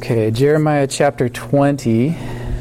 Okay, Jeremiah chapter 20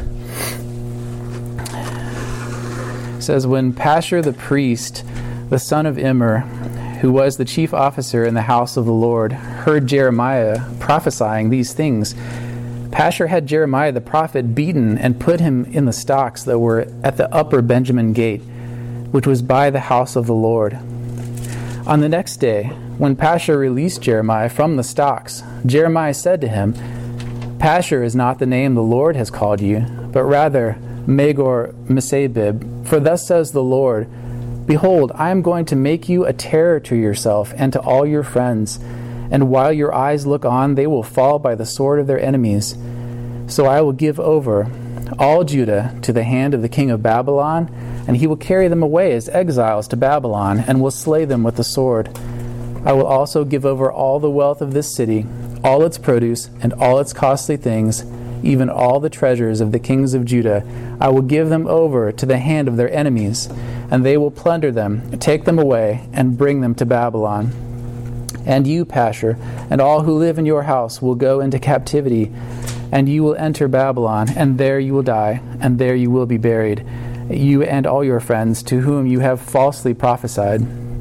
says, when Pashur the priest, the son of Immer, who was the chief officer in the house of the Lord, heard Jeremiah prophesying these things, Pashur had Jeremiah the prophet beaten and put him in the stocks that were at the upper Benjamin gate, which was by the house of the Lord. On the next day, when Pashur released Jeremiah from the stocks, Jeremiah said to him, Pashur is not the name the Lord has called you, but rather Magor-Missabib, for thus says the Lord, behold, I am going to make you a terror to yourself and to all your friends, and while your eyes look on, they will fall by the sword of their enemies. So I will give over all Judah to the hand of the king of Babylon, and he will carry them away as exiles to Babylon, and will slay them with the sword. I will also give over all the wealth of this city, all its produce, and all its costly things, even all the treasures of the kings of Judah. I will give them over to the hand of their enemies, and they will plunder them, take them away, and bring them to Babylon. And you, Pashur, and all who live in your house will go into captivity, and you will enter Babylon, and there you will die, and there you will be buried, you and all your friends to whom you have falsely prophesied.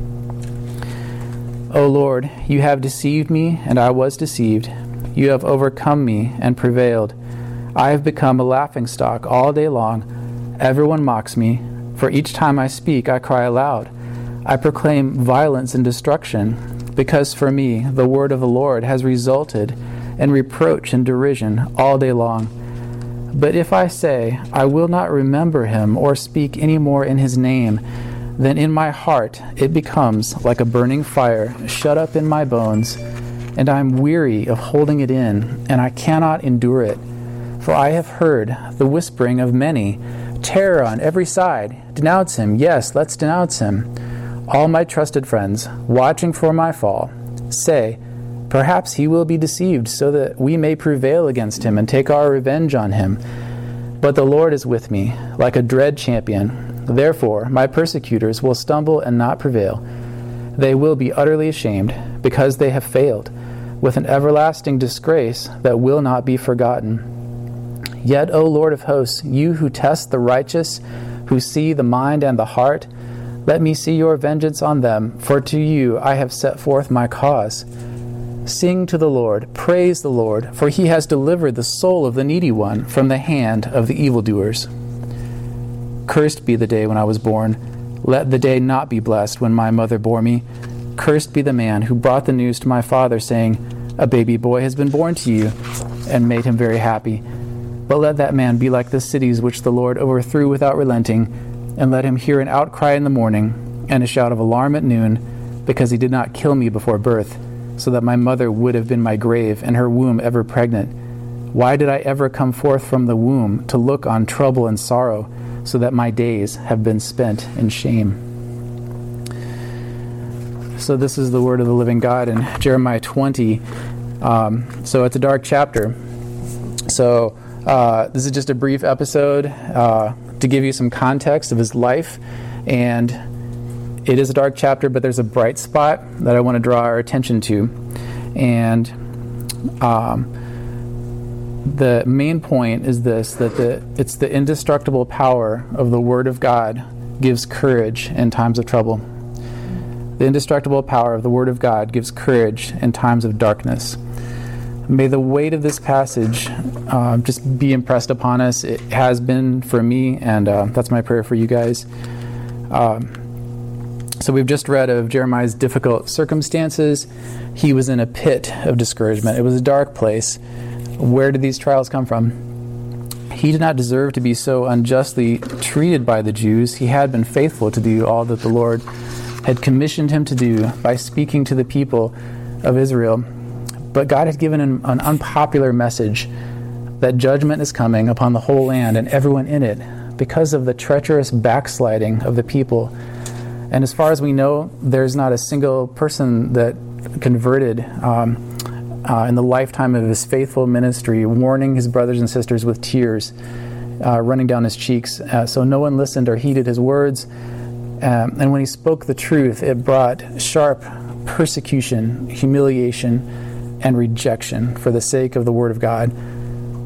O Lord, you have deceived me, and I was deceived. You have overcome me and prevailed. I have become a laughingstock all day long. Everyone mocks me. For each time I speak, I cry aloud. I proclaim violence and destruction, because for me the word of the Lord has resulted in reproach and derision all day long. But if I say, I will not remember him or speak any more in his name, then in my heart it becomes like a burning fire shut up in my bones, and I am weary of holding it in, and I cannot endure it. For I have heard the whispering of many, terror on every side. Denounce him, yes, let's denounce him. All my trusted friends, watching for my fall, say, perhaps he will be deceived, so that we may prevail against him and take our revenge on him. But the Lord is with me, like a dread champion. Therefore my persecutors will stumble and not prevail. They will be utterly ashamed, because they have failed, with an everlasting disgrace that will not be forgotten. Yet, O Lord of hosts, you who test the righteous, who see the mind and the heart, let me see your vengeance on them, for to you I have set forth my cause. Sing to the Lord, praise the Lord, for he has delivered the soul of the needy one from the hand of the evildoers. Cursed be the day when I was born. Let the day not be blessed when my mother bore me. Cursed be the man who brought the news to my father, saying, a baby boy has been born to you, and made him very happy. But let that man be like the cities which the Lord overthrew without relenting, and let him hear an outcry in the morning, and a shout of alarm at noon, because he did not kill me before birth, so that my mother would have been my grave, and her womb ever pregnant. Why did I ever come forth from the womb to look on trouble and sorrow, so that my days have been spent in shame? So this is the word of the living God in Jeremiah 20. So it's a dark chapter. So this is just a brief episode to give you some context of his life. And it is a dark chapter, but there's a bright spot that I want to draw our attention to. And the main point is this, that it's the indestructible power of the Word of God gives courage in times of trouble. The indestructible power of the Word of God gives courage in times of darkness. May the weight of this passage just be impressed upon us. It has been for me, and that's my prayer for you guys. So we've just read of Jeremiah's difficult circumstances. He was in a pit of discouragement. It was a dark place. Where did these trials come from? He did not deserve to be so unjustly treated by the Jews. He had been faithful to do all that the Lord had commissioned him to do by speaking to the people of Israel. But God had given him an unpopular message that judgment is coming upon the whole land and everyone in it because of the treacherous backsliding of the people. And as far as we know, there's not a single person that converted in the lifetime of his faithful ministry, warning his brothers and sisters with tears running down his cheeks. So no one listened or heeded his words. And when he spoke the truth, it brought sharp persecution, humiliation, and rejection for the sake of the Word of God.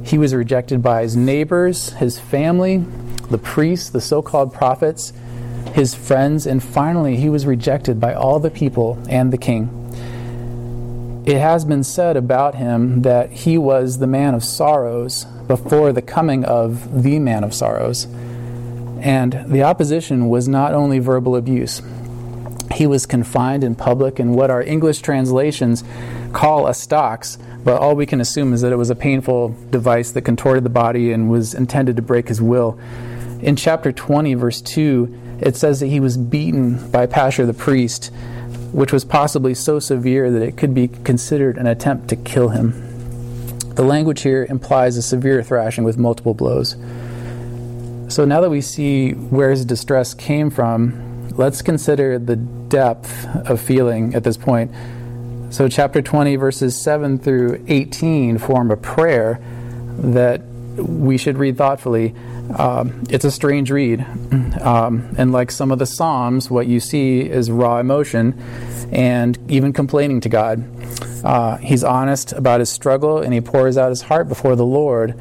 He was rejected by his neighbors, his family, the priests, the so-called prophets, his friends, and finally he was rejected by all the people and the king. It has been said about him that he was the man of sorrows before the coming of the man of sorrows. And the opposition was not only verbal abuse. He was confined in public in what our English translations call a stocks, but all we can assume is that it was a painful device that contorted the body and was intended to break his will. In chapter 20, verse 2, it says that he was beaten by Pashur the priest, which was possibly so severe that it could be considered an attempt to kill him. The language here implies a severe thrashing with multiple blows. So now that we see where his distress came from, let's consider the depth of feeling at this point. So chapter 20, verses 7 through 18 form a prayer that we should read thoughtfully. It's a strange read. And like some of the Psalms, what you see is raw emotion and even complaining to God. He's honest about his struggle and he pours out his heart before the Lord.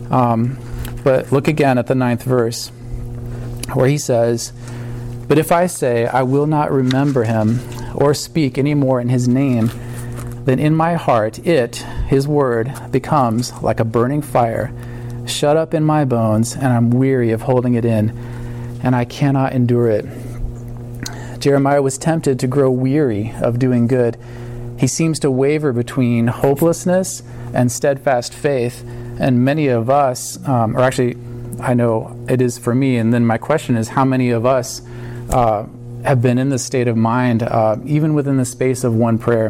But look again at the 9th verse where he says, "But if I say I will not remember him or speak any more in his name, then in my heart his word, becomes like a burning fire, shut up in my bones, and I'm weary of holding it in, and I cannot endure it." Jeremiah was tempted to grow weary of doing good. He seems to waver between hopelessness and steadfast faith, and many of us, or actually, I know it is for me, and then my question is, how many of us have been in this state of mind, even within the space of one prayer?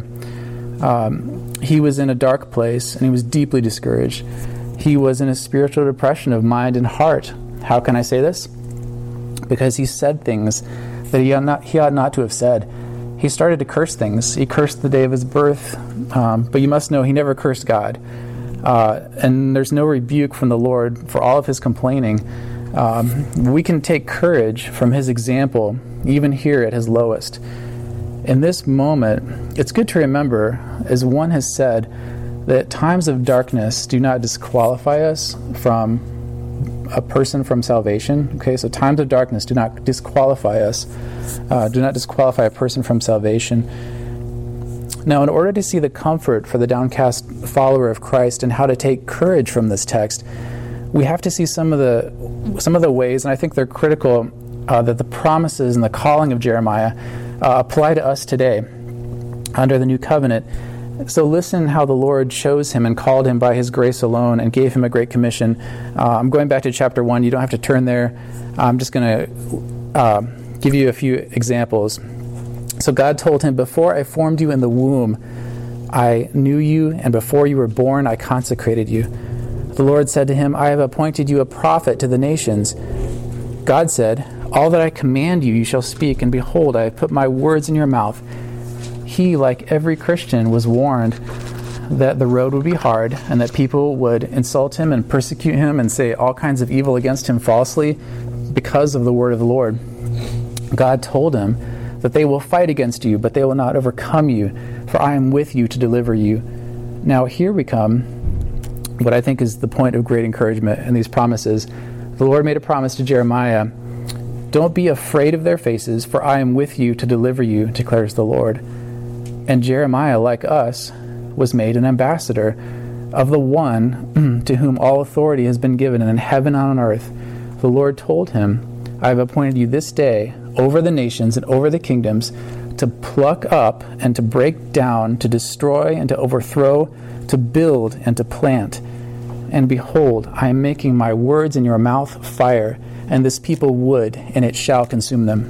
He was in a dark place, and he was deeply discouraged. He was in a spiritual depression of mind and heart. How can I say this? Because he said things that he ought not to have said. He started to curse things. He cursed the day of his birth, but you must know he never cursed God. And there's no rebuke from the Lord for all of his complaining. We can take courage from his example, even here at his lowest. In this moment, it's good to remember, as one has said, that times of darkness do not disqualify us from a person from salvation. Okay, so times of darkness do not disqualify us, do not disqualify a person from salvation. Now, in order to see the comfort for the downcast follower of Christ and how to take courage from this text, we have to see some of the ways, and I think they're critical, that the promises and the calling of Jeremiah apply to us today under the new covenant. So listen how the Lord chose him and called him by his grace alone and gave him a great commission. I'm going back to chapter 1. You don't have to turn there. I'm just going to give you a few examples. So God told him, "Before I formed you in the womb, I knew you, and before you were born, I consecrated you." The Lord said to him, "I have appointed you a prophet to the nations." God said, "All that I command you, you shall speak, and behold, I have put my words in your mouth." He, like every Christian, was warned that the road would be hard and that people would insult him and persecute him and say all kinds of evil against him falsely because of the word of the Lord. God told him that they will fight against you, but they will not overcome you, for I am with you to deliver you. Now here we come, what I think is the point of great encouragement in these promises. The Lord made a promise to Jeremiah, "Don't be afraid of their faces, for I am with you to deliver you, declares the Lord." And Jeremiah, like us, was made an ambassador of the one to whom all authority has been given in heaven and on earth. The Lord told him, "I have appointed you this day over the nations and over the kingdoms to pluck up and to break down, to destroy and to overthrow, to build and to plant. And behold, I am making my words in your mouth fire, and this people wood, and it shall consume them."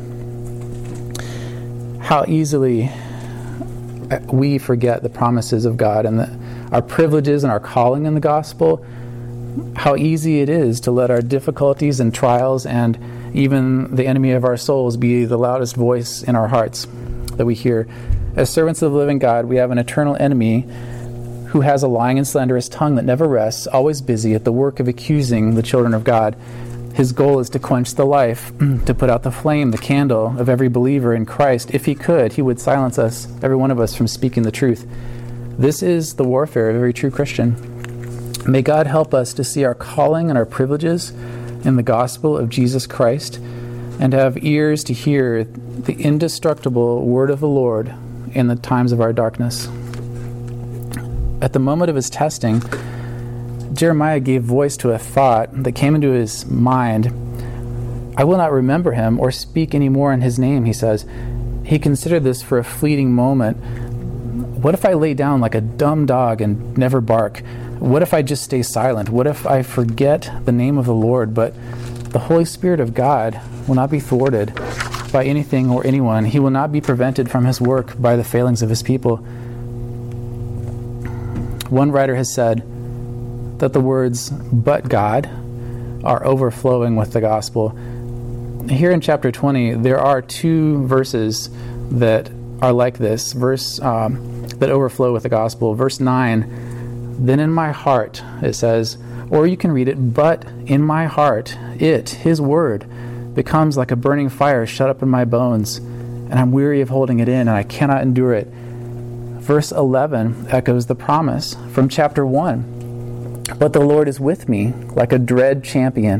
How easily we forget the promises of God and our privileges and our calling in the gospel. How easy it is to let our difficulties and trials and even the enemy of our souls be the loudest voice in our hearts that we hear. As servants of the living God, we have an eternal enemy who has a lying and slanderous tongue that never rests, always busy at the work of accusing the children of God. His goal is to quench the life, to put out the flame, the candle of every believer in Christ. If he could, he would silence us, every one of us, from speaking the truth. This is the warfare of every true Christian. May God help us to see our calling and our privileges in the gospel of Jesus Christ, and have ears to hear the indestructible word of the Lord in the times of our darkness. At the moment of his testing, Jeremiah gave voice to a thought that came into his mind. I will not remember him or speak any more in his name, he says. He considered this for a fleeting moment. What if I lay down like a dumb dog and never bark? What if I just stay silent? What if I forget the name of the Lord? But the Holy Spirit of God will not be thwarted by anything or anyone. He will not be prevented from his work by the failings of his people. One writer has said that the words, "but God," are overflowing with the gospel. Here in chapter 20, there are two verses that are like this, that overflow with the gospel. Verse 9, "Then in my heart," it says, or you can read it, "but in my heart, his word, becomes like a burning fire shut up in my bones, and I'm weary of holding it in, and I cannot endure it." Verse 11 echoes the promise from chapter 1. "But the Lord is with me like a dread champion."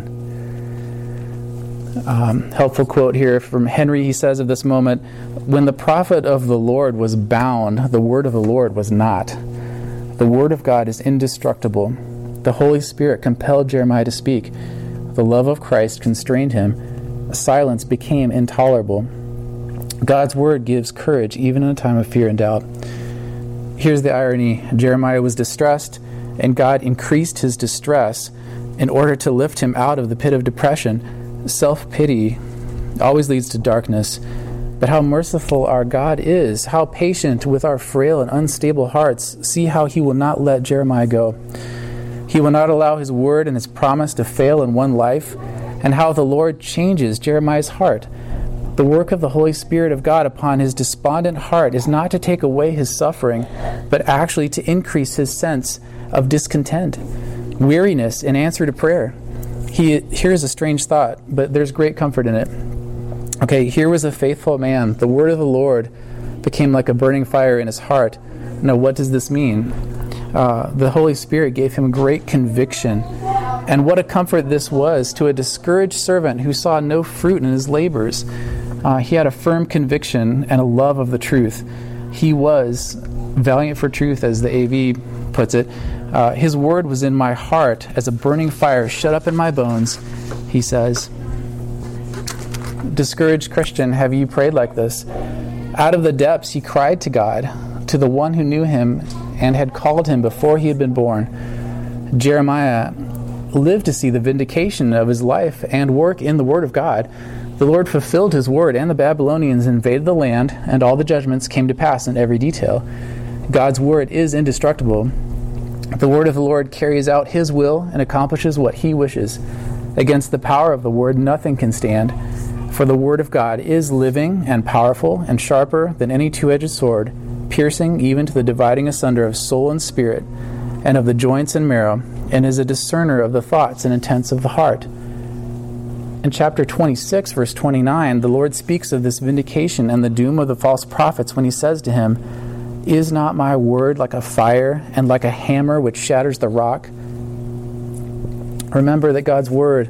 Helpful quote here from Henry. He says of this moment, "When the prophet of the Lord was bound, the word of the Lord was not. The word of God is indestructible. The Holy Spirit compelled Jeremiah to speak. The love of Christ constrained him. Silence became intolerable. God's word gives courage even in a time of fear and doubt." Here's the irony. Jeremiah was distressed, and God increased his distress in order to lift him out of the pit of depression. Self-pity always leads to darkness. But how merciful our God is, how patient with our frail and unstable hearts. See how he will not let Jeremiah go. He will not allow his word and his promise to fail in one life, and how the Lord changes Jeremiah's heart. The work of the Holy Spirit of God upon his despondent heart is not to take away his suffering, but actually to increase his sense of discontent, weariness in answer to prayer. Here's a strange thought, but there's great comfort in it. Okay, here was a faithful man. The word of the Lord became like a burning fire in his heart. Now, what does this mean? The Holy Spirit gave him great conviction. And what a comfort this was to a discouraged servant who saw no fruit in his labors. He had a firm conviction and a love of the truth. He was valiant for truth, as the AV puts it. His word was in my heart as a burning fire shut up in my bones, he says. Discouraged Christian, have you prayed like this? Out of the depths he cried to God, to the one who knew him and had called him before he had been born. Jeremiah lived to see the vindication of his life and work in the word of God. The Lord fulfilled his word, and the Babylonians invaded the land, and all the judgments came to pass in every detail. God's word is indestructible. The word of the Lord carries out his will and accomplishes what he wishes. Against the power of the word nothing can stand, for the word of God is living and powerful and sharper than any two-edged sword, piercing even to the dividing asunder of soul and spirit, and of the joints and marrow, and is a discerner of the thoughts and intents of the heart. In chapter 26, verse 29, the Lord speaks of this vindication and the doom of the false prophets when he says to him, "Is not my word like a fire and like a hammer which shatters the rock?" Remember that God's word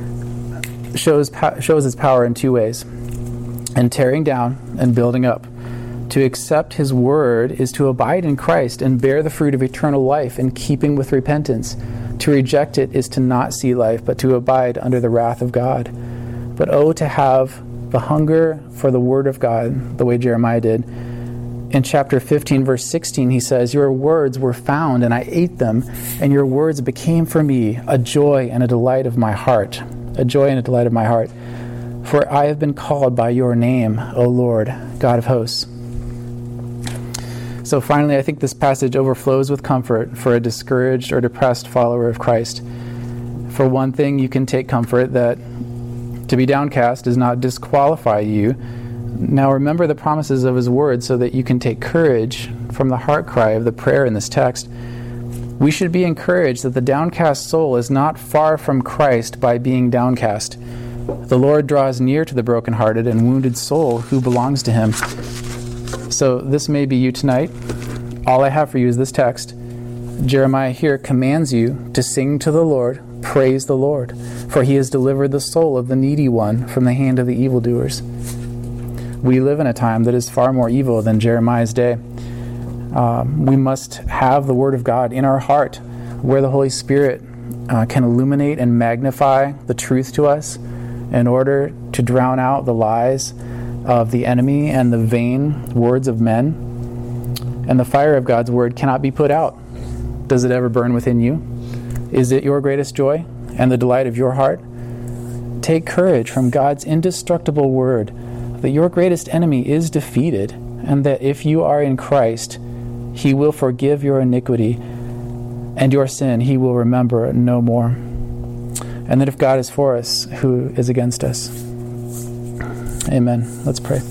shows its power in two ways, in tearing down and building up. To accept his word is to abide in Christ and bear the fruit of eternal life in keeping with repentance. To reject it is to not see life, but to abide under the wrath of God. But oh, to have the hunger for the word of God, the way Jeremiah did. In chapter 15, verse 16, he says, "Your words were found, and I ate them, and your words became for me a joy and a delight of my heart." A joy and a delight of my heart. "For I have been called by your name, O Lord, God of hosts." So finally, I think this passage overflows with comfort for a discouraged or depressed follower of Christ. For one thing, you can take comfort that to be downcast does not disqualify you. Now remember the promises of his word so that you can take courage from the heart cry of the prayer in this text. We should be encouraged that the downcast soul is not far from Christ by being downcast. The Lord draws near to the brokenhearted and wounded soul who belongs to him. So this may be you tonight. All I have for you is this text. Jeremiah here commands you to sing to the Lord, praise the Lord, for he has delivered the soul of the needy one from the hand of the evildoers. We live in a time that is far more evil than Jeremiah's day. We must have the Word of God in our heart, where the Holy Spirit can illuminate and magnify the truth to us in order to drown out the lies of the enemy and the vain words of men. And the fire of God's Word cannot be put out. Does it ever burn within you? Is it your greatest joy and the delight of your heart? Take courage from God's indestructible Word that your greatest enemy is defeated, and that if you are in Christ, he will forgive your iniquity, and your sin he will remember no more. And that if God is for us, who is against us? Amen. Let's pray.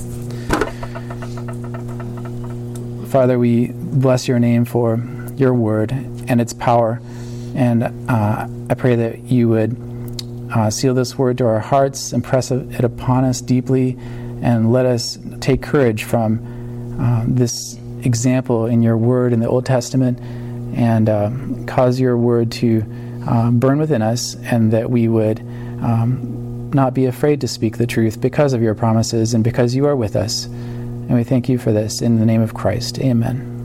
Father, we bless your name for your word and its power, and I pray that you would seal this word to our hearts, impress it upon us deeply, and let us take courage from this example in your word in the Old Testament, and cause your word to burn within us, and that we would not be afraid to speak the truth because of your promises and because you are with us. And we thank you for this in the name of Christ. Amen.